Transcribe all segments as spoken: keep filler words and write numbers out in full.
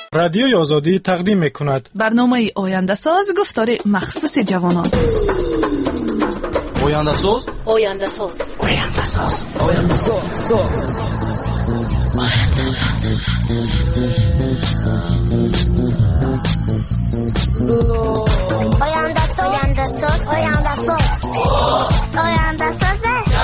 رادیوی آزادی تقدیم می‌کند برنامه آینده ساز گفتار مخصوص جوانان. آینده ساز آینده ساز آینده ساز آینده ساز آینده ساز آینده ساز آینده ساز آینده ساز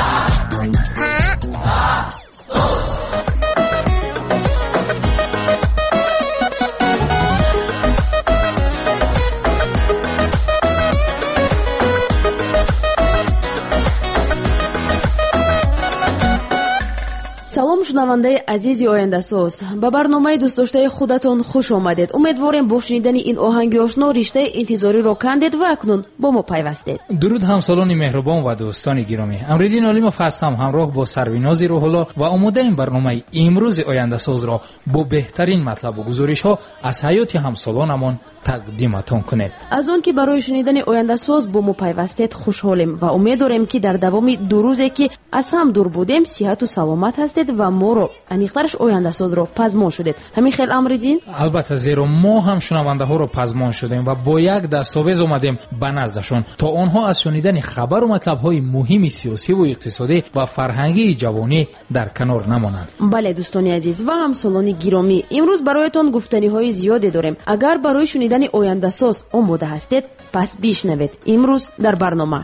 салом шунавандаи азизи ояндасоз, ба барномаи дӯстдоштаи худатон хуш омадед. умедворем бо шунидани ин оҳанги ошно риштаи интизориро кандед ва акнун бо мо пайвастед. дуруд ҳамсолони меҳрубон ва дӯстони гиромӣ, амриддин олимов ҳастам ҳамроҳ бо сарвинози рӯҳулло ва омодаи барномаи имрӯзи ояндасозро бо беҳтарин матлабу гузоришҳо аз ҳаёти ҳамсолонамон тақдиматон кунем. аз он ки барои шунидани ояндасоз бо мо пайвастед хушҳолем ва умед дорем ки дар давоми ду рӯзе ки аз ҳам дур будем сиҳату саломат ҳастед ва моро аниқтараш ояндасозро пазмон шудед. ҳамин хел амриддин? албатта, зеро мо ҳам шунавандаҳоро пазмон шудем ва бо як дастовез омадем ба наздашон то онҳо аз шунидани хабару матлабҳои муҳими сиёсиву иқтисодӣ ва фарҳангии ҷавонӣ дар канор намонанд. бале дӯстони азиз ва ҳамсолони гиромӣ, имрӯз бароятон гуфтаниҳои зиёде дорем. агар барои шунидани ояндасоз омода ҳастед, пас бишнавед имрӯз дар барнома.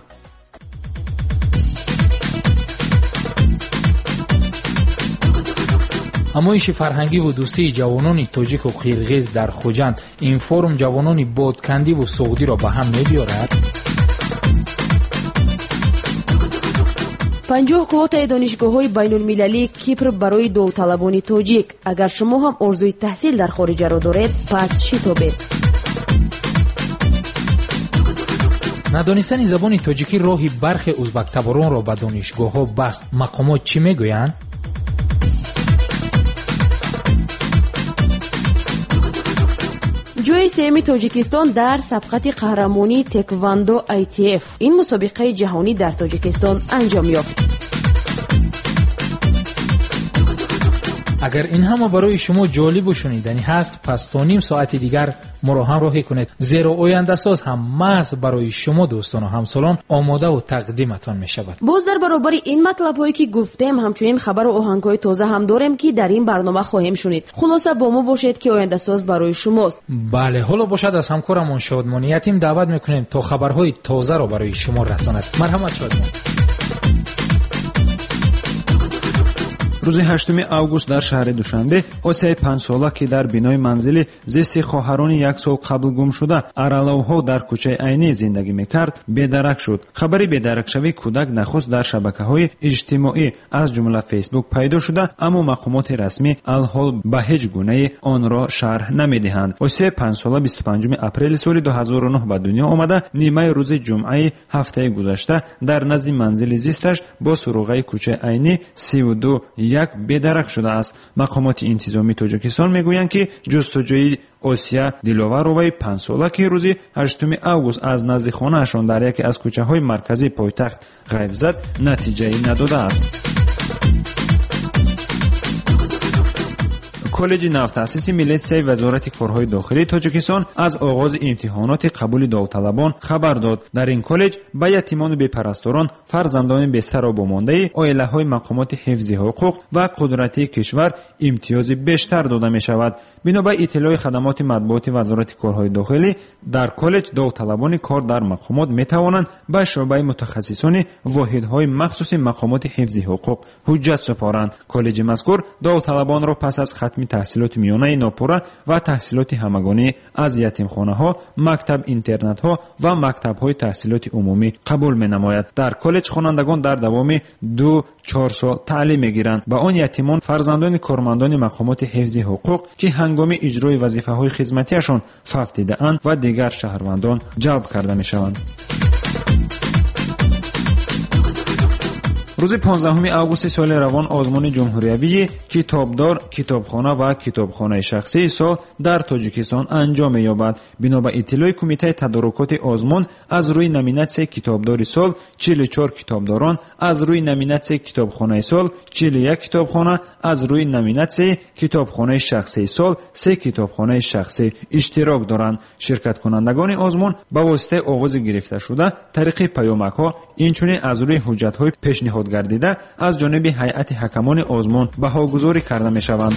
ҳамоиши фарҳангиву дӯстии ҷавонони тоҷику қирғиз дар хуҷанд ин форум ҷавонони бодкандиву суғдиро ба ҳам мебиёрад. панҷоҳ квотаи донишгоҳҳои байнулмилалии Кипр барои довталабони тоҷик. агар шумо ҳам орзуи таҳсил дар хориҷаро доред, пас шитобед. надонистани забони тоҷикӣ роҳи бархе узбактаборонро ба донишгоҳҳо баст. мақомот чӣ мегӯянд? ҷои сеюми тоҷикистон дар сабқати қаҳрамонии теквондо ай ти эф. ин мусобиқаи ҷаҳонӣ дар тоҷикистон анҷом ёфт. агар ин ҳама барои шумо ҷолибу шуниданӣ ҳаст, пас то ним соати дигар моро ҳамроҳӣ кунед, зеро ояндасоз ҳам маҳз барои шумо дӯстону ҳамсолон омодаву тақдиматон мешавад. боз дар баробари ин матлабҳое ки гуфтем, ҳамчунин хабару оҳангҳои тоза ҳам дорем ки дар ин барнома хоҳем шунид. хулоса бо мо бошед ки ояндасоз барои шумост. бале, ҳоло бошад аз ҳамкорамон шодмони ятим даъват мекунем то хабарҳои тозаро барои шумо расонад. марҳамат шодмон. рӯзи ҳаштуми август дар шаҳри душанбе осияи панҷсола ки дар бинои манзили зисти хоҳарони як сол қабл гум шуда араловҳо дар кӯчаи айнӣ зиндагӣ мекард бедарак шуд. хабари бедаракшавии кӯдак нахуст дар шабакаҳои иҷтимоӣ аз ҷумла фейсбук пайдо шуда, аммо мақомоти расмӣ алҳол ба ҳеҷ гунаи онро шарҳ намедиҳанд. осияи панҷсола бисту панҷуми апрели соли ду ҳазору нӯҳ ба дунё омада нимаи рӯзи ҷумъаи ҳафтаи гузашта дар назди манзили зисташ бо суруғаи кӯчаи айнӣ сиву ду як бедарак шудааст. мақомоти интизомии тоҷикистон мегӯянд ки ҷустуҷӯи осия диловароваи панҷсола ки рӯзи ҳаштуми август аз назди хонаашон дар яке аз кӯчаҳои марказии пойтахт ғайб зад, натиҷаи надодааст. коллеҷи навтаъсиси милисияи вазорати корҳои дохилии тоҷикистон аз оғози имтиҳоноти қабули довталабон хабар дод. дар ин коллеҷ ба ятимону бепарасторон, фарзандони бестаробомондаи оилаҳои мақомоти ҳифзи ҳуқуқ ва қудратии кишвар имтиёзи бештар дода мешавад. бино ба иттилои хадамоти матбуоти вазорати корҳои дохилӣ, дар коллеҷ довталабони кор дар мақомот метавонанд ба шуъбаи мутахассисони воҳидҳои махсуси мақомоти ҳифзи ҳуқуқ ҳуҷҷат супоранд. коллеҷи мазкур довталабонро пас аз хатми таҳсилоти миёнаи нопура ва таҳсилоти ҳамагонӣ аз ятимхонаҳо, мактаб-интернатҳо ва мактабҳои таҳсилоти умумӣ қабул менамояд. дар коллеҷ хонандагон дар давоми ду чор сол таълим мегиранд. ба он ятимон фарзандони кормандони мақомоти ҳифзи ҳуқуқ ки ҳангоми иҷрои вазифаҳои хизматиашон фавтидаанд ва дигар шаҳрвандон ҷалб карда мешаванд. рӯзи понздаҳуми августи соли равон озмуни ҷумҳуриявии китобдор, китобхона ва китобхонаи шахсии сол дар тоҷикистон анҷом меёбад. бино ба иттилои кумитаи тадорукоти озмун, аз рӯи номинатсияи китобдори сол чилу чор китобдорон, аз рӯи номинатсияи китобхонаи сол чилу як китобхона, аз рӯи номинатсияи китобхонаи шахсии сол се китобхонаи шахсӣ иштирок доранд. ширкаткунандагони озмун ба воситаи овози гирифташуда, тариқи паёмакҳо, инчунин аз рӯи ҳуҷҷатҳои пешниҳод гардида аз ҷониби ҳайати ҳакамони озмун баҳогузорӣ карда мешаванд.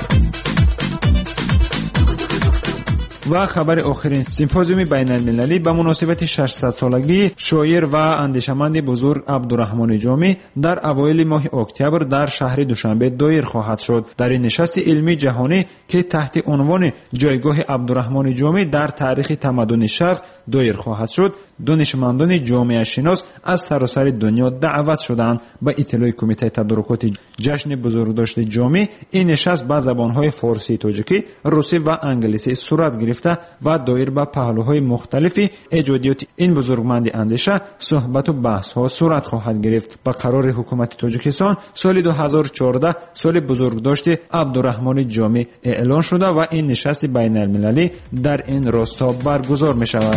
ва хабари охирин симпозиуми байналмилалӣ ба муносибати шашсадсолагии шоир ва андешаманди бузург Абдураҳмони Ҷомӣ дар авоили моҳи октябр дар шаҳри Душанбе доир хоҳад шуд. дар ин нишасти илмии ҷаҳонӣ ки таҳти унвони ҷойгоҳи Абдураҳмони Ҷомӣ дар таърихи тамаддуни шарқ доир хоҳад шуд, донишмандони ҷомеашинос аз саросари дунё даъват шуданд. ба иттилои кумитаи тадорукоти ҷашни бузургдошти Ҷомӣ, ин нишаст ба забонҳои форсӣ, тоҷикӣ, русӣ ва англисӣ сурат гирифта ва доир ба паҳлӯҳои мухталифи эҷодиёти ин бузургманди андеша суҳбату баҳсҳо сурат хоҳад гирифт. ба қарори ҳукумати Тоҷикистон соли ду ҳазору чордаҳ соли бузургдошти Абдураҳмони Ҷомӣ эълон шуда ва ин нишасти байналмилалӣ дар ин росто баргузор мешавад.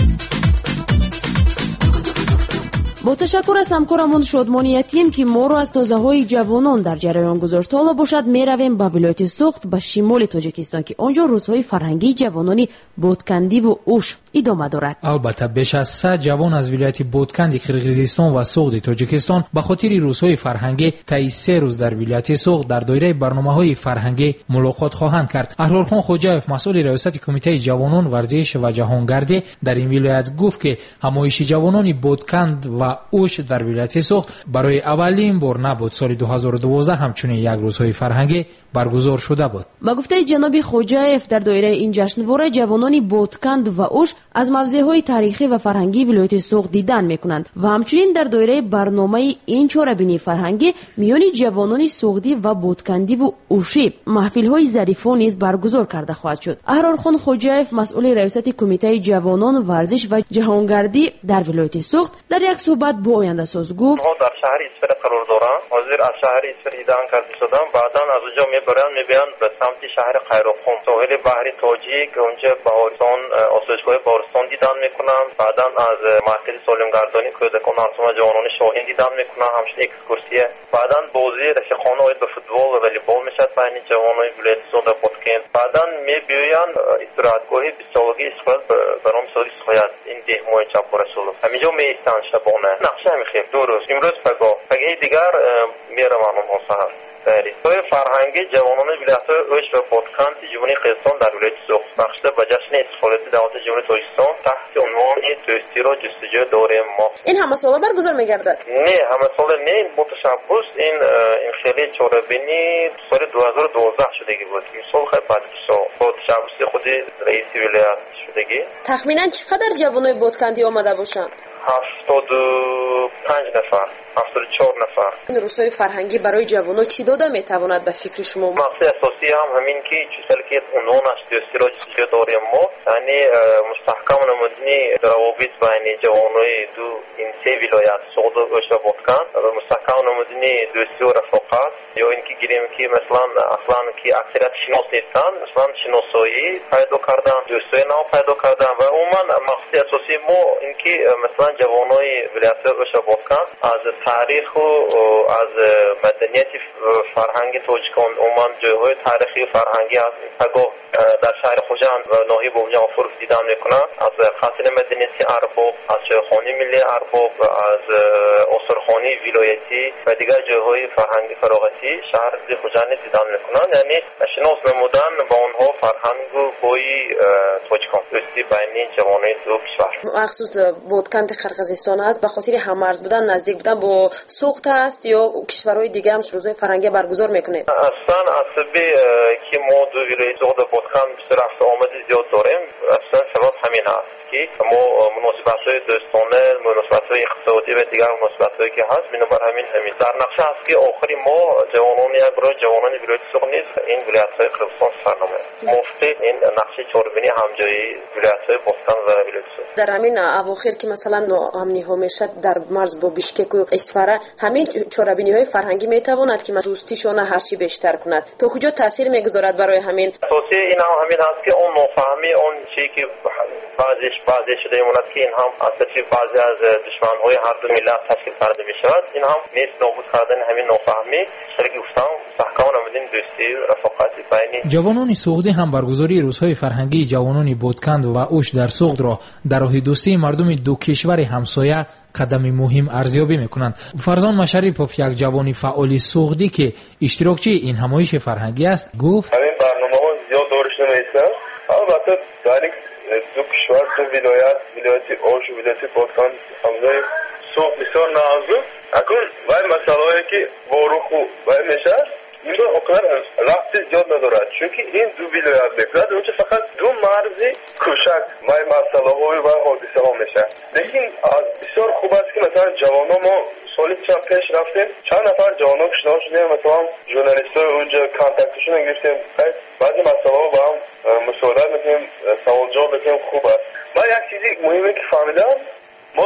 бо ташаккур аз ҳамкорамон Шодмони Ятим ки моро аз тозаҳои ҷавонон дар ҷараён гузошт. ҳоло бошад меравем ба вилояти Суғд ба шимоли Тоҷикистон ки онҷо рӯзҳои фарҳангии ҷавонони Бодкандиву Уш идома дорад. албатта беш аз сад ҷавон аз вилояти Бодканди Қирғизистон ва Суғди Тоҷикистон ба хотири рӯзҳои фарҳангӣ таи се рӯз дар вилояти Суғд дар доираи барномаҳои фарҳангӣ мулоқот хоҳанд кард. Аҳрорхон Хоҷаев, масъули риёсати кумитаи ҷавонон, варзиш ва ҷаҳонгардӣ дар ин вилоят гуфт ки ҳамоиши ҷавонони Бодканд ва Уш дар вилояти Суғд барои аввалин бор набуд. соли ду ҳазору дувоздаҳ ҳамчунин як рӯзҳои фарҳангӣ баргузор шуда буд. ба гуфтаи ҷаноби Хоҷаев, дар доираи ин ҷашнвора ҷавонони Бодканд ва Уш аз мавзеъҳои таърихӣ ва фарҳангии вилояти Суғд дидан мекунанд ва ҳамчунин дар доираи барномаи ин чорабинии фарҳангӣ миёни ҷавонони Суғдӣ ва Бодкандиву Ушӣ маҳфилҳои зарифон низ баргузор карда хоҳад шуд. Аҳрорхон Хоҷаев, масъули раёсати кумитаи ҷавонон, варзиш ва ҷаҳонгардӣ дар вилояти Суғд, дар як суҳбат бо Ояндасоз гуфт: дар шаҳри Исфара қарор дорам. ҳозир аз шаҳри Исфара дидан карда шудам. баъдан аз онҷо мебаранд мебиёнд ба самти шаҳри Қайрохум, соҳили баҳри Тоҷик, онҷа Баҳористон, осоишгоҳи Баҳористон дидан мекунам. баъдан аз маркази солимгардонӣ кӯдакон ансомаи ҷавонони Шоҳин дидан мекунам, ҳамчунин экскурсия. баъдан бозии рақиқона оид ба футбол ва волейбол мешавад байни ҷавонони вилояти Суғд ва Бодканд. баъдан мебиёянд истироҳатгоҳи бистсолагии Исфара ба номи Соли Сухоят, ин деҳмои Чапорасулов. ҳаминҷо меистанд шабона. нақша мехел ду рӯз, имрӯз пагоҳ, пагаҳи дигар мераванд онҳо саҳар. риёсаи фарҳангии ҷавонони вилоятҳои Уш ва Бодканди Ҷумҳурии Қирғизистон дар вилояти Суғд бахшида ба ҷашни истифолати давлати Ҷумҳурии Тоҷикистон таҳти унвони дӯстиро ҷустуҷӯ дорем мо. ин ҳамасола баргузор мегардад? не, ҳамасола не. ин бо ташаббус ин ин хеле чорабинӣ соли ду ҳазору дувоздаҳ шудагӣ буд. имсол хеле баъди сол бо ташаббуси худи раиси вилоят шудагӣ. тахминан чӣ қадар ҷавонои Бодкандӣ омада бошанд? ҳафтоду панҷ нафар, ҳафтоду чор нафар. ин рӯзҳои фарҳангӣ барои ҷавонон чӣ дода метавонад ба фикри шумо? мақсади асосӣ ҳам ҳамин ки чизҳое ки унвонаш дӯстиро ҷустуҷӯ дорем мо, яъне мустаҳкам намудани равобит байни ҷавонои ду ин се вилоят Суғд, Уш ва Бодканд, мустаҳкам намудани дӯстию рафоқат, ё ин ки гирем ки масалан аслан ки аксарият шинос нестанд, масалан шиносоӣ пайдо кардан, дӯстии нав пайдо кардан ва умуман мақсади асосии мо ин ки масалан ҷавонои вилоятҳои Уш ва Бодканд аз таъриху аз маданияти фарҳанги тоҷикон, умуман ҷойҳои таърихи фарҳангӣ аз пагоҳ дар шаҳри Хуҷанд ва ноҳияи Бобҷафуров дидан мекунанд, аз қасри маданияти Арбоб, аз ҷойхонаи миллии Арбоб, аз осорхонаи вилоятӣ ва дигар ҷойҳои фарҳанги фароғатӣ шаҳри Хуҷанд дидан мекунанд. яъне шинос намудан ба онҳо фарҳангу бои тоҷикон, дӯстӣ байни ҷавонои ду кишвар. махсус Бодканди Қирғизистон аст, ба хотири ҳамарз будан, наздик будан бо Суғд аст ё кишварҳои дига ҳам рӯзҳои фарҳангӣ баргузор мекунед? аслан асаби ки мо ду вилояти Суғд ва Бодканд рафту омади зиёд дорем, аслан сабаб ҳамин аст ки мо муносибатҳои дӯстона, муносибатҳои иқтисодӣ ва дигар муносибатҳое ки ҳаст, бинобар ҳамин ҳамин дар нақша аст ки охири мо ҷавонони як гурӯҳ ҷавонони вилояти Суғд низ ин вилоятҳои Қирғизистон сар намоянд. мувофиқи ин нақши чорбинии ҳамҷоии вилоятҳои Бодканд ва вилояти Суғд. дар ҳамин авохир ки масалан ноамниҳо мешад дар марз бо бишкеку исфара, ҳамин чорабиниҳои фарҳангӣ метавонад ки дӯстишона ҳарчи бештар кунад. То куҷо таъсир мегузорад барои ҳамин? асоси ин ҳам ҳамин ҳаст ки он нофаҳмӣ он чие ки баъзеш баъзе шуда мемонад ки ин ҳам аз тарафи баъзе аз душманҳои ҳарду миллат ташкил карда мешавад. ин ҳам нест нобуд кардани ҳамин нофаҳмӣ шари гуфтам мустаҳкам намудани дӯстӣ рафоқати байни ҷавонони суғдӣ ҳам баргузории рӯзҳои фарҳангии ҷавонони Бодканд ва Уш дар суғдро дар роҳи дӯстии мардуми ду кишвари ҳамсоя қадами муҳим арзёбӣ мекунанд. Фарзон Машарипов, як ҷавони фаъоли суғдӣ ки иштирокчии ин ҳамоиши фарҳангӣ аст, гуфт: ҳамин барномаҳо зиёд дориш намеистанд. албатта дар ин ду кишвар, ду вилоят, вилояти Ош ва вилояти Бодканд ҳамзои суғд бисёр назук. акун вай масъалаҳое ки бо руху вай мешавад ин бо ҳукумат рабти зиёд надорад, чунки ин ду вилоят мекунад, онча фақат ду марзи кӯшак вай масъалаҳои вай ҳодисаҳо мешавад. лекин аз бисёр хуб аст ки масалан ҷавоно мо соли чанд пеш рафтем, чанд нафар ҷавоно шино шудем, масалан журналистои унҷа контактшон гирифтем, баъзе масъалаҳо ба ҳам мусоидат мекунем, саволҷавоб мекунем. хуб аст. ман як чизи муҳиме ки фаҳмидам, мо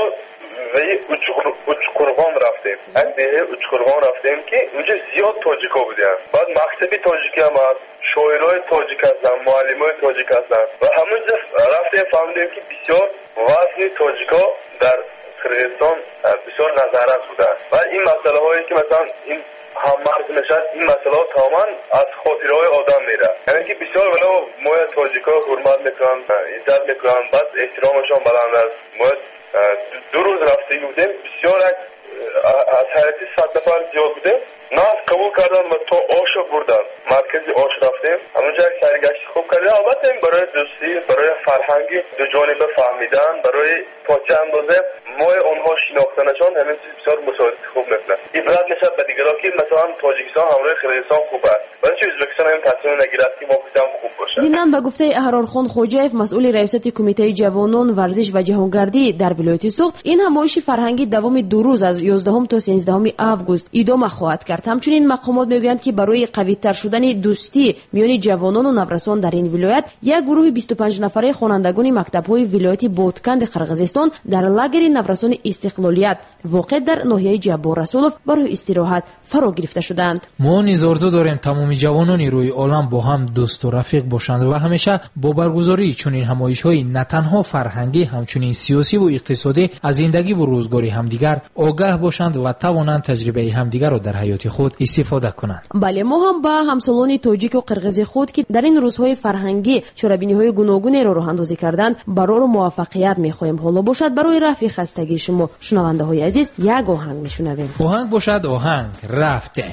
учқурғон рафтем, як деҳаи учқурғон рафтем ки унҷа зиёд тоҷикҳо буданд. баъд мактаби тоҷикӣ ҳам аст, шоирҳои тоҷик ҳастанд, муаллимҳои тоҷик ҳастанд ва ҳамунҷа рафтем фаҳмидем ки бисёр вазни тоҷикҳо дар Қирғизистон бисёр назаррас буданд. ва ин масъалаҳое ки масалан ин ҳаммарз мешавад, ин масъалаҳо тамоман аз хотираҳои одам меравад. яъне ки бисёр вало моя тоҷикҳо ҳурмат мекунанд, иззат мекунанд, баъд эҳтиромашон баланд аст. мо ду рӯз рафтагӣ будем, бисёр аз ҳайати сад нафар зиёд будем. нас қабул кардан ва то Ошо бурдан, маркази Ош рафтем. ҳамунҷа як сайргашти хуб кардем. албатта ин барои дӯстӣ, барои фарҳанги дуҷониба фаҳмидан, барои то чӣ андозе мои онҳо шинохтанашон ҳамин чиз бисёр мусоидати хуб мекунад. ибрат мешавад ба дигаро ки масалан Тоҷикистон ҳамроҳи Қирғизистон хуб аст, вале чӣ Ӯзбекистон ҳамин тасмим нагирад ки мо бидам хуб бошад. зиндан ба гуфтаи Аҳрорхон Хоҷаев, масъули раисати кумитаи ҷавонон, варзиш ва ҷаҳонгардӣ дар вилояти Суғд, ин ҳамоиши фарҳангӣ давоми ду рӯз аз ёздаҳум то сенздаҳуми август идома хоҳад кард. ҳамчунин мақомот мегӯянд ки барои қавитар шудани дӯстӣ миёни ҷавонону наврасон дар ин вилоят, як гурӯҳи бисту панҷ нафараи хонандагони мактабҳои вилояти Бодканди Қирғизистон дар лагери наврасони Истиқлолият воқеъ дар ноҳияи Ҷаббор Расулов барои истироҳат фаро гирифта шуданд. мо низ орзу дорем тамоми ҷавонони рӯи олам бо ҳам дӯсту рафиқ бошанд ва ҳамеша бо баргузории чунин ҳамоишҳои на танҳо фарҳангӣ, ҳамчунин сиёсиву иқтисодӣ аз зиндагиву рӯзгори ҳамдигар огаҳ бошанд ва тавонанд таҷрибаи ҳамдигарро дар ҳаёти худ истифода кунанд. бале мо ҳам ба ҳамсолони тоҷику қирғизи худ ки дар ин рӯзҳои фарҳангӣ чорабиниҳои гуногунеро роҳандозӣ карданд, барору муваффақият мехоҳем. ҳоло бошад барои рафъи хастагии шумо шунавандаҳои азиз як оҳанг мешунавем. оҳанг бошад оҳанг, рафтем.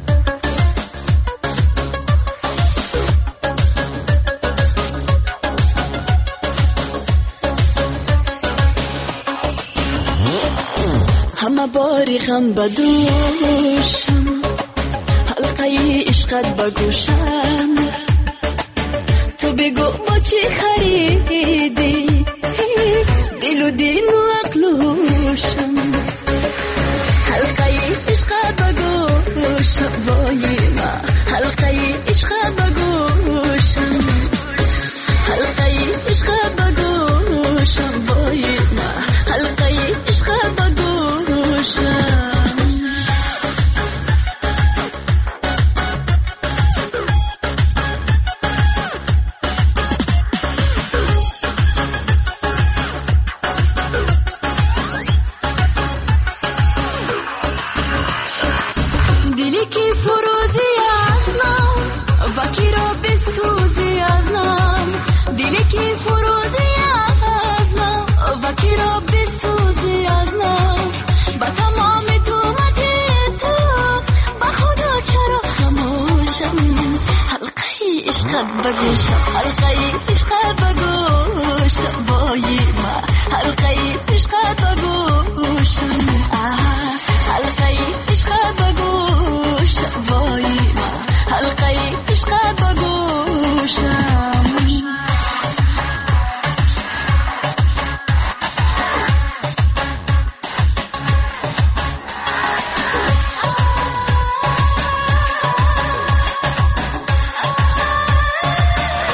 ҳама бори ғам ба дӯшам, ҳалқаи ишқат ба гӯшам, ту бигӯ бо чӣ харидӣ дилу дину ақлу ҳушам, ҳалқаи ишқат ба гӯшам, вои ма ҳалқаи ишқат ба гӯшам, ҳалқаи ишқат ба гӯшам, вои ма ҳалқаи ишқат ба гӯшам. دلی که فروزی از نام و کی را بسوزی از نام، دلی که فروزی از نام و کی را بسوزی از نام، با تمام تومتی تو با خدا چرا خموشم، حلقه عشقت بگوشم، حلقه عشقت بگوشم، وای ما حلقه عشقت بگوشم، حلقه عشقت بگوشم، وای ما حلقه عشقت بگوشم.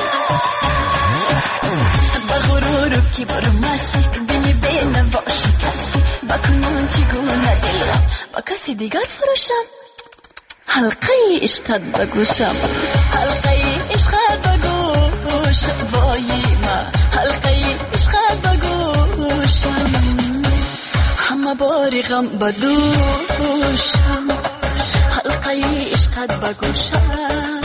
بغرور و کبر و مسک بینی بین واشکر با کسی دیگر فروشم. حلقه عشقت بگوشم، حلقه عشقت بگوش وای ما، حلقه عشقت بگوشم، همه باری غم بدوشم، حلقه عشقت بگوشم.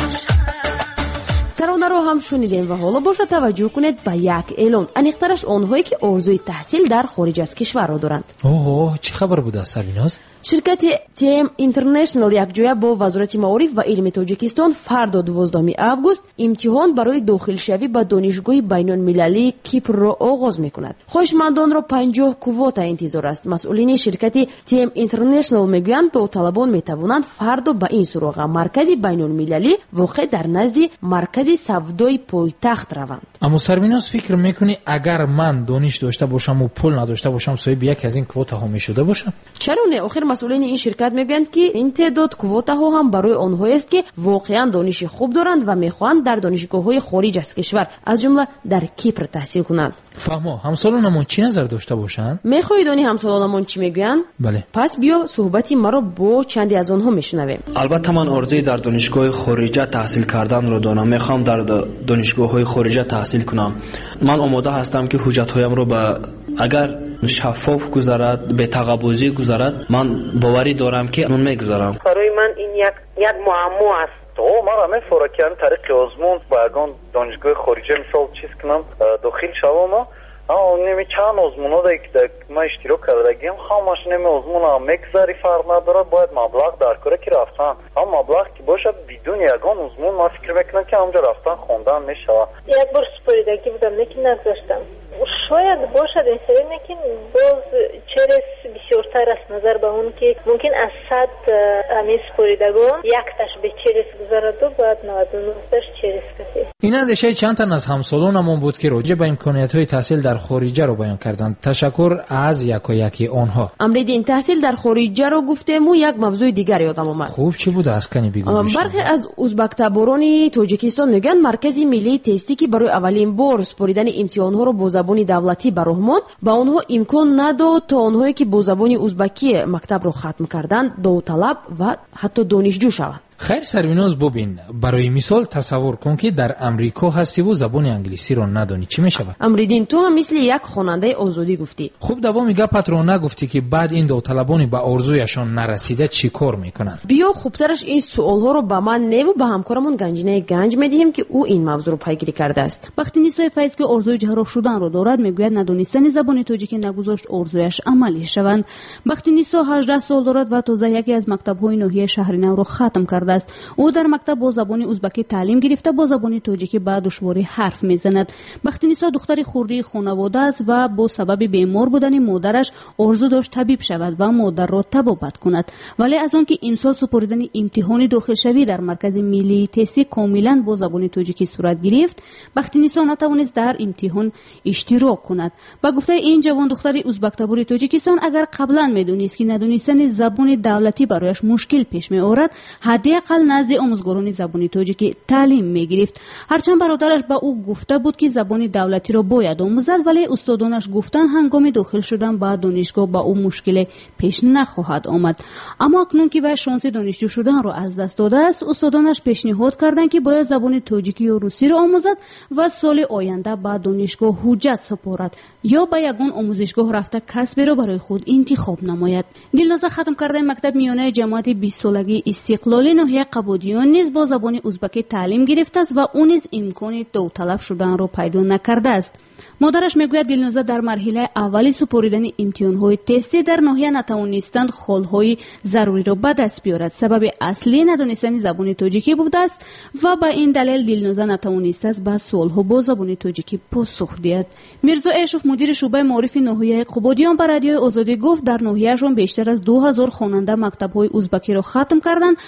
ترانه رو هم شنیدیم و حالا باشه توجه کنید به یک اعلان، انیقترش آنهایی که آرزوی تحصیل در خارج از کشور را دارند. اوه چه خبر بوده سریناز؟ شرکت تی ام اینترنشنال یکجویا با وزارت معارف و علم تاجیکستان فردا دوازدهم آگوست امتحان برای داخل شوی به دانشگاه بین المللی کیپر را آغاز میکند. خواهشمندان را پنجاه کوتا انتظار است. مسئولین شرکت تی ام اینترنشنال میگویند داوطلبان میتوانند فردا به این سراغ مرکز بین المللی واقع در نزد مرکز سودای پایتخت روند. اما سریناز فکر میکنی اگر من دانش داشته باشم و پول نداشته باشم صاحب یک از این کوتا ها میشده باشم؟ چرا نه؟ آخر مسئولین این شرکت میگویند که این تعداد کوتا ها هم برای آنهایی است که واقعا دانش خوب دارند و میخواهند در دانشگاه های خارج از کشور از جمله در کیپر تحصیل کنند. فهمو همسالانمون چی نظر داشته باشند؟ میخواهید دانی همسالانمون چی میگویند؟ بله. پس بیا صحبتی مرا با چندی از آنها میشنویم. البته من آرزوی در دانشگاه خارجه تحصیل کردن رو دارم. میخوام در دانشگاه های خارجه تحصیل کنم. من آماده هستم که حجت هایم رو به اگر شفاف گذارد به تقبوزی گذارد من باوری دارم که اون میگذارم. برای من این یک یک معما است. تو ما را میفوره که طریق آزمون با اگان دانشگاه خارجی مثال چیز کنم داخل شوم. آه نمی چند آزمون ها که ما اشتراک کردگیم خامش نمی آزمون ها مگذاری فرق نداره باید مبلغ در کاره که رفتن اما مبلغ که باشه بدون یگان آزمون ما فکر میکنم که همجا رفتن خوندن میشود. یک بار سپریدگی بودم لیکن نگذاشتم. شاید باشد این سری لیکن باز چرس بسیارتر است نظر به اون که ممکن از صد همین سپریدگان یک تاش به چرس گذارد و باید نود و نه تاش چرس کسی. این اندیشه چند تن از همسالانمون بود که راجع به امکانیت های تحصیل در خارجه رو بیان کردند. تشکر از یک و یکی آنها. امریدین تحصیل در خارجه رو گفتم و یک موضوع دیگر یادم اومد. خوب چی بود از کنی بگو بیشتر. برخی از ازبک تباران تاجیکستان میگن مرکز ملی تستی که برای اولین بار سپریدن امتحان ها رو با زبان دولتی برآمد با آنها امکان نداد تا آنهایی که با زبان ازبکی مکتب رو ختم کردند داوطلب و حتی دانشجو شوند. خیر سرویناز ببین برای مثال تصور کن که در امریکا هستی و زبان انگلیسی رو ندانی چی میشه؟ امریدین تو هم مثل یک خواننده آزادی گفتی. خوب دوام گپت رو نگفتی که بعد این داوطلبانی به آرزویشان نرسیده چی کار میکنند؟ بیا خوبترش این سوال ها رو به من نه و به همکارمون گنجینه گنج میدیم که او این موضوع رو پیگیری کرده است. وقتی نیسای فیض که آرزوی جراح شدن رو دارد میگوید ندونستن زبان تاجیکی نگذاشت آرزویش عملی شوند. وقتی نیسا هجده سال دارد و تازه یکی از مکتب‌های ناحیه شهر نو رو ختم کرده است. او در مکتب با زبان ازبکی تعلیم گرفته با زبان تاجیکی بعد دشواری حرف میزند. وقتی نیسا دختری خردی خانواده است و با سبب بیمار بودن مادرش آرزو داشت طبیب شود و مادر را طبابت کند، ولی از آن که امسال سپردن امتحان داخل شوی در مرکز ملی تستی کاملا با زبان تاجیکی صورت گرفت، وقتی نیسا نتوانست در امتحان اشتراک کند و گفته این جوان دختر ازبک تبار تاجیکستان اگر قبلا میدونست که ندونستن زبان دولتی برایش مشکل پیش می آورد حداقل نزد آموزگاران زبان تاجیکی تعلیم میگرفت. هرچند برادرش به او گفته بود که زبان دولتی را باید آموزد، ولی استادانش گفتن هنگام داخل شدن به دانشگاه با او مشکل پیش نخواهد آمد. اما اکنون که و شانس دانشجو شدن را از دست داده است، استادانش پیشنهاد کردند که باید زبان تاجیکی و روسی را آموزد و سال آینده به دانشگاه حجت سپارد یا به یگان آموزشگاه رفته کسبی را برای خود انتخاب نماید. دلنازه ختم کرده مکتب میانه جماعت بیست سالگی استقلالی ناحیه قبادیان نیز با زبان ازبکی تعلیم گرفته است و او نیز امکان داوطلب شدن را پیدا نکرده است. مادرش میگوید دلنازه در مرحله اولی سپریدن امتحان‌های تستی در ناحیه نتوانستند خال‌های ضروری را به دست بیارد. سبب اصلی ندانستن زبان تاجیکی بوده است و به این دلیل دلنازه نتوانسته است به سوال‌ها با زبان تاجیکی پاسخ دهد. میرزا اشرف مدیر شعبه معارف ناحیه قبادیان به رادیو آزادی گفت در ناحیه‌شان بیشتر از دو هزار خواننده مکتب‌های ازبکی را ختم کردند، اما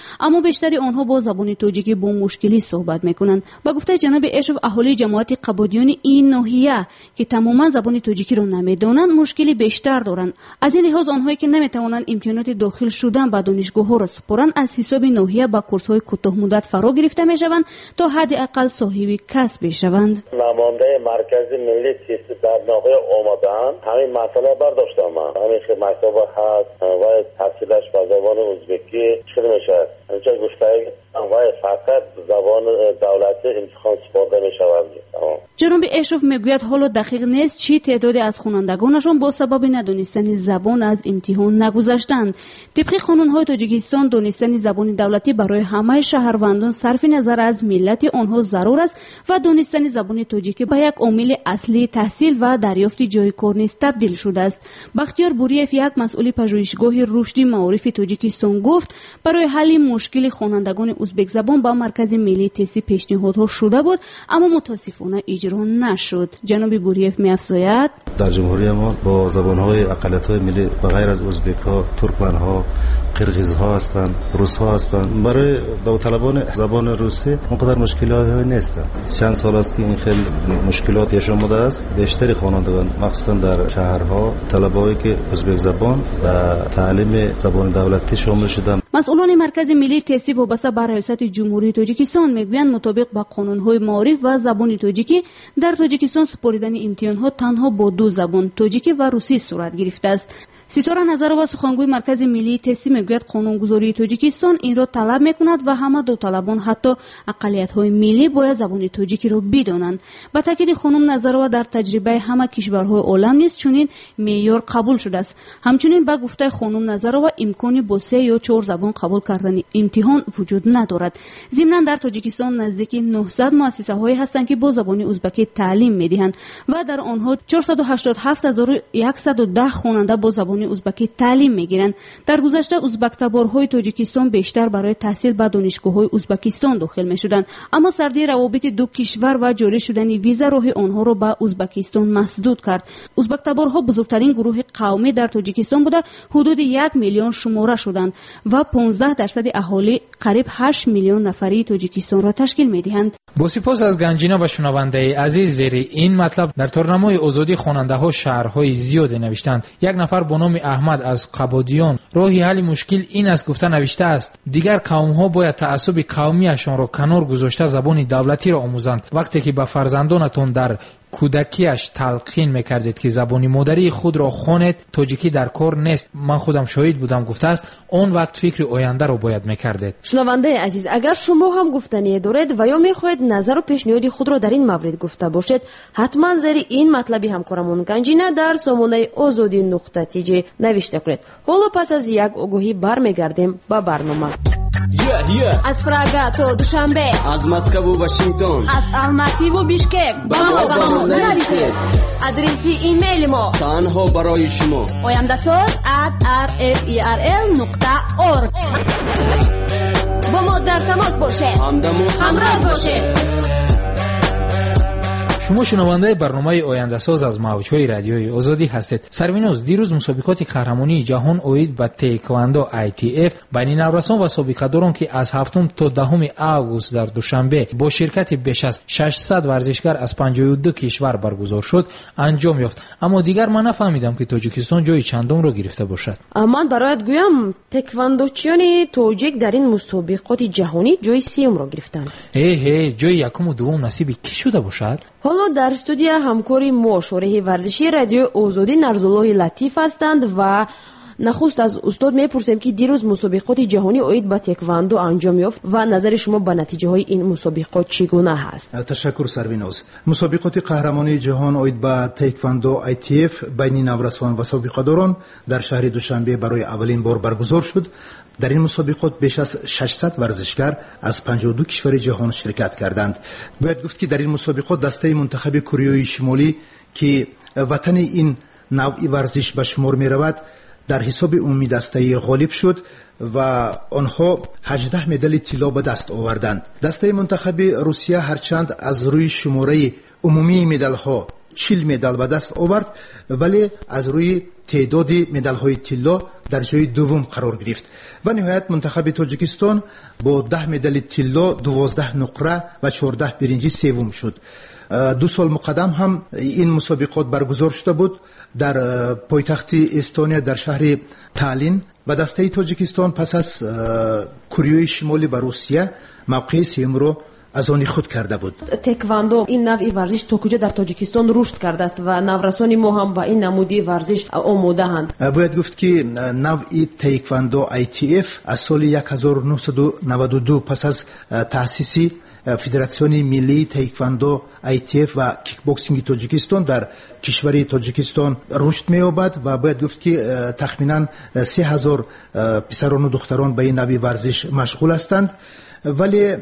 بیشتری آنها با زبان تاجیکی با مشکلی صحبت میکنند. با گفته جناب اشرف، اهالی جماعت قبادیان این ناحیه که تماما زبان تاجیکی را نمیدانند مشکلی بیشتر دارند. از این لحاظ آنهایی که نمیتوانند امکانات داخل شدن به دانشگاه‌ها را سپارند از حساب ناحیه با کورس‌های کوتاه مدت فرا گرفته میشوند تا حداقل صاحب کسب بشوند. نماینده مرکز ملی تست در ناحیه آمدن همین مسئله برداشتم. همین که مکتب هست و تحصیلش به زبان ازبکی چطور میشه؟ اینجا گفته و فقط زبان دولتی امتحان سپرده میشود. جناب اشرف میگوید حالا دقیق نیست چی تعدادی از خوانندگانشان با سبب ندانستن زبان از امتحان نگذشتند. طبق قانون‌های تاجیکستان دانستن زبان دولتی برای همه شهروندان صرف نظر از ملت آنها ضرور است و دانستن زبان تاجیکی به یک عامل اصلی تحصیل و دریافت جای کار نیز تبدیل شده است. بختیار بوریف، یک مسئول پژوهشگاه رشد معارف تاجیکستان، گفت برای حل مشکل خوانندگان ازبک زبان با مرکز ملی تست پیشنهادها شده بود اما متاسفانه اجرا نشد. جناب بوریف می‌افزاید در جمهوری ما با زبان‌های اقلیت‌های ملی به غیر از ازبک‌ها، ترکمن‌ها، قرغیزها هستند، روس‌ها هستند. برای داوطلبان زبان روسی اونقدر مشکلاتی نیست. چند سال است که این خیلی مشکلات پیش آمده است. بیشتر خوانندگان مخصوصا در شهرها طلبه‌ای که ازبک زبان و تعلیم زبان دولتی شامل شدند. مسئولان مرکز ملی تست وابسته به ریاست جمهوری تاجیکستان میگویند مطابق با قانون‌های معارف و زبان تاجیکی در تاجیکستان سپاریدن امتحان‌ها تنها با دو زبان تاجیکی و روسی صورت گرفته است. ستاره نظرова سخنگوی مرکز ملی تست میگوید قانونگذاری تاجیکستان این را طلب میکند و همه داوطلبان حتی اقلیت‌های ملی باید زبان تاجیکی را بدانند. با تاکید خانم نظرова در تجربه همه کشورهای عالم نیز چنین معیار قبول شده است. همچنین با گفته خانم نظرова امکانی با سه یا چهار زبان قبول کردن امتحان وجود ندارد. ضمناً در تاجیکستان نزدیک نهصد مؤسسه هایی هستند که با زبان ازبکی تعلیم میدهند و در آنها چهارصد و هشتاد و هفت هزار و صد و ده خواننده با زبان ازبکی تعلیم میگیرند. در گذشته ازبک تبارهای تاجیکستان بیشتر برای تحصیل به دانشگاه‌های ازبکستان داخل میشدند اما سردی روابط دو کشور و جاری شدن ویزا راه آنها را به ازبکستان مسدود کرد. ازبک تبارها بزرگترین گروه قومی در تاجیکستان بوده، حدود یک میلیون شماره شدند و پانزده درصد اهالی قریب هشت میلیون نفری تاجیکستان را تشکیل میدهند. با سپاس از گنجینه و شنونده عزیز، زیر این مطلب در تورنمای آزادی خواننده ها شهرهای زیادی نوشتند. یک نفر با نام احمد از قبادیان راهی حل مشکل این است گفته نوشته است: دیگر قوم ها باید تعصب قومیشان را کنار گذاشته زبان دولتی را آموزند. وقتی که به فرزندانتان در کودکیش تلقین میکردید که زبانی مادری خود را خوانید، تاجیکی در کار نیست، من خودم شاهد بودم، گفته است اون وقت فکر آینده را باید میکردید. شنونده عزیز، اگر شما هم گفتنی دارید و یا میخواهید نظر و پیشنهاد خود را در این مورد گفته باشید، حتما زیر این مطلبی همکارمون گنجینه در سامانه آزادی نقطه تی جی نوشته کنید. حالا پس از یک آگاهی برمیگردیم با برنامه. Yeah, yeah. از پراگا تا دوشنبه، از مسکو و واشنگتن، از الماتی و بیشکک با ما با ما نرسید. آدرس ایمیل ما تنها برای شما oyandasod at r f e r l نقطه org. با ما در تماس باشید، همراه باشید. شما شنونده برنامه آینده ساز از موج‌های رادیوی آزادی هستید. سرینوز، دیروز مسابقات قهرمانی جهان اوید به تایکواندو آی تی اف بین نورسان و سابقه‌داران که از هفتم تا دهم آگوست در دوشنبه با شرکت بیش از ششصد ورزشکار از پنجاه و دو کشور برگزار شد انجام یافت. اما دیگر من نفهمیدم که تاجیکستان جای چندم را گرفته باشد. من برایت گویم تایکواندوچیان تاجیک در این مسابقات جهانی جای سوم را گرفتند. هی هی جای یکم و دوم نصیب کی شده باشد؟ حالا در استودیو همکاری ما شورای ورزشی رادیو آزادی نرزالله لطیف هستند و نخست از استاد میپرسیم که دیروز مسابقات جهانی اوید با تایکواندو انجام یافت و نظر شما به نتیجه های این مسابقات چگونه هست؟ تشکر سرویناز. مسابقات قهرمانی جهان اوید با تایکواندو آی تی اف بین نورسان و سابقه‌داران در شهر دوشنبه برای اولین بار برگزار شد. در این مسابقات بیش از ششصد ورزشکار از پنجاه و دو کشور جهان شرکت کردند. باید گفت که در این مسابقات دسته منتخب کره شمالی که وطن این نوع ورزش به شمار می رود در حساب عمومی دسته غالب شد و آنها هجده مدال طلا به دست آوردند. دسته منتخب روسیه هرچند از روی شماره عمومی مدال ها چهل مدال به دست آورد، ولی از روی تعداد مدال‌های طلا در جای دوم قرار گرفت و نهایت منتخب تاجیکستان با ده مدال طلا، دوازده نقره و چهارده برنجی سوم شد. دو سال مقدم هم این مسابقات برگزار شده بود در پایتخت استونیا در شهر تالین و دسته تاجیکستان پس از کره شمالی و روسیه موقع سوم رو از آن خود کرده بود. تکواندو این نوع ورزش تا کجا در تاجیکستان رشد کرده است و نورسان ما هم با این نمودی ورزش آماده اند؟ باید گفت که نوع تکواندو آی تی اف از سال هزار و نهصد و نود و دو پس از تأسیس فدراسیون ملی تایکواندو آی تی اف و کیک بوکسینگ تاجیکستان در کشور تاجیکستان رشد می‌یابد و باید گفت که تخمینا سه هزار پسران و دختران به این نوع ورزش مشغول هستند. ولی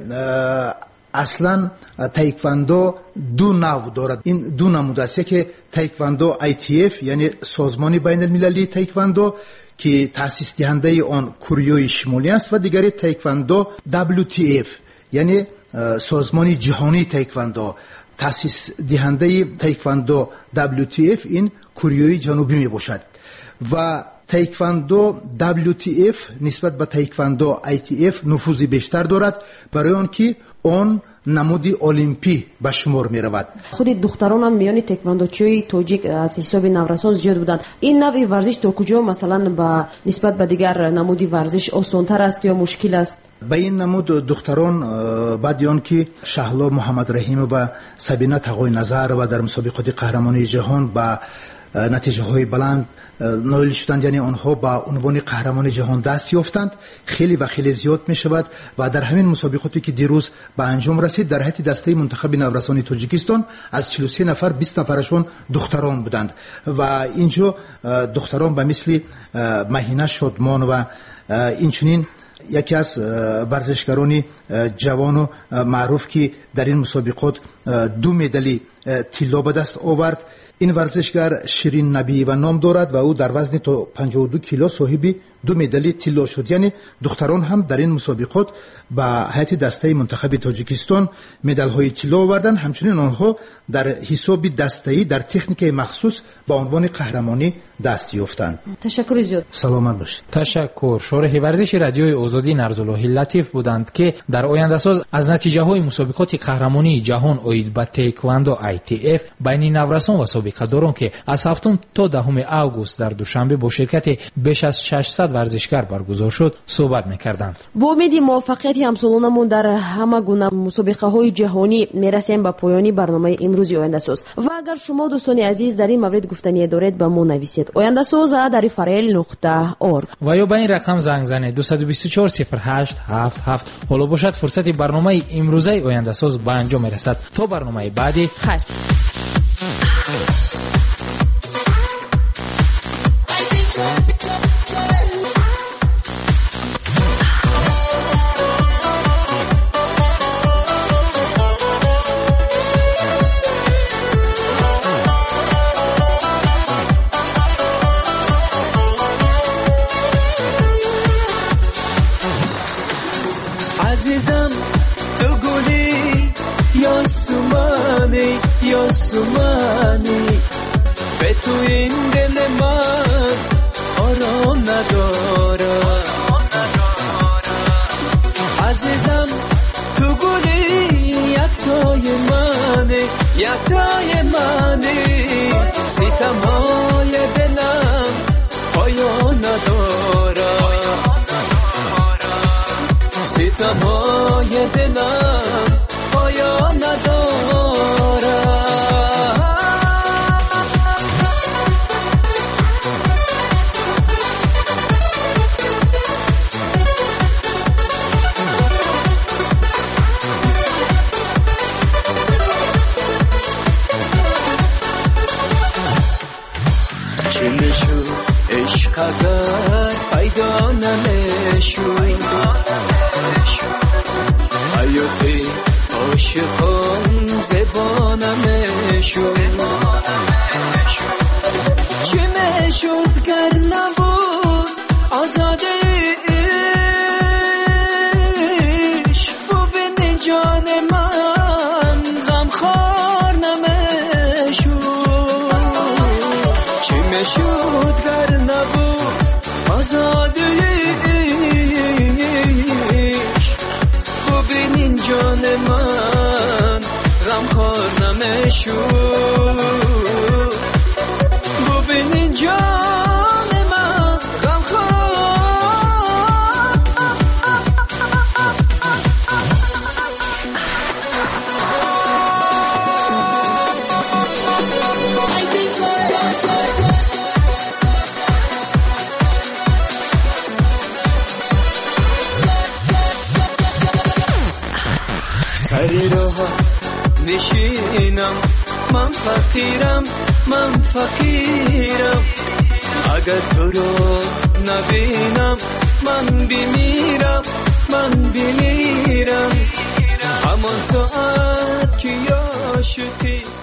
اصلا تایکواندو دو نوع دارد. این دو نمود است که تایکواندو آی تی اف یعنی سازمان بین المللی تایکواندو که تأسیس دهنده آن کره شمالی است و دیگری تایکواندو دبلیو تی اف یعنی سازمان جهانی تایکواندو. تأسیس دهنده تایکواندو دبلیو تی اف این کره جنوبی می باشد و تایکواندو دبلیو تی اف نسبت به تایکواندو آی تی اف نفوذی بیشتر دارد برای آنکه آن نمودی المپی به شمار می رود. خود دختران هم میان تایکواندوچوی تاجیک از حساب نورسان زیاد بودند. این نوع ورزش تا کجا مثلا با نسبت به دیگر نمودی ورزش آسان‌تر است یا مشکل است؟ به این نمود دختران بعد آن که شهلا محمد رحیم و سبینه تقوی نظر و در مسابقات قهرمانی جهان با نتیجه های بلند نایل شدند، یعنی آنها با عنوان قهرمان جهان دست یافتند، خیلی و خیلی زیاد می شود و در همین مسابقاتی که دیروز به انجام رسید در حیط دسته منتخب نورسان تاجیکستان از چهل و سه نفر بیست نفرشون دختران بودند و اینجا دختران به مثل مهینه شادمان و اینچنین یکی از ورزشکاران جوان و معروف که در این مسابقات دو مدال طلا به دست آورد. این ورزشکار شیرین نبی و نام دارد و او در وزن تا پنجاه و دو کیلو صاحب دو مدال طلا شد. یعنی دختران هم در این مسابقات با هیئت دسته منتخب تاجیکستان مدال های طلا آوردند. همچنین آنها در حساب دسته‌ای در تکنیک مخصوص با عنوان قهرمانی دست یافتند. تشکر زیاد. سلامت باشید. تشکر. شارح ورزش رادیوی آزادی نرزالله لطیف بودند که در آینده ساز از نتیجه های مسابقات قهرمانی جهان اوید با تایکواندو آی تی اف بین نورسان و سابقه داران که از هفتم تا دهم آگوست در دوشنبه با شرکت بیش از ششصد ورزشکار برگزار شد صحبت می‌کردند. با امید موفقیت همسالانمون در همه گونه مسابقه‌های جهانی میرسیم به پایان برنامه امروزی آینده ساز و اگر شما دوستان عزیز در این مورد گفتنی دارید به ما نویسید آینده ساز در فرایل نقطه اورگ و یا به این رقم زنگ زنید دو دو چهار صفر هشت هفت هفت. حالا باشد فرصت برنامه امروزی آینده ساز به انجام میرسد. تا برنامه بعدی خیر. عزیزم تو گلی یا سومانی یا سومانی به تو این دل من آرام ندارم. عزیزم تو گلی یکتای منی یکتای منی ستمهای دلم پایان ندارم. ستمهای دلم پایان ندارم. چه میشد عشق اگر پیدا نمیشد حیاتی عاشقان زبانم میشد. چه میشد گر نبود آزادی عشق ببین جان من غمخوار نمیشد. چه میشد گر آزاده عشق ببینین جان من غمخوار نمیشد ببینین جان من غمخوار سری راه نشینم من فقیرم من فقیرم اگر تو رو نبینم من بمیرم من بمیرم همان ساعت که عاشقی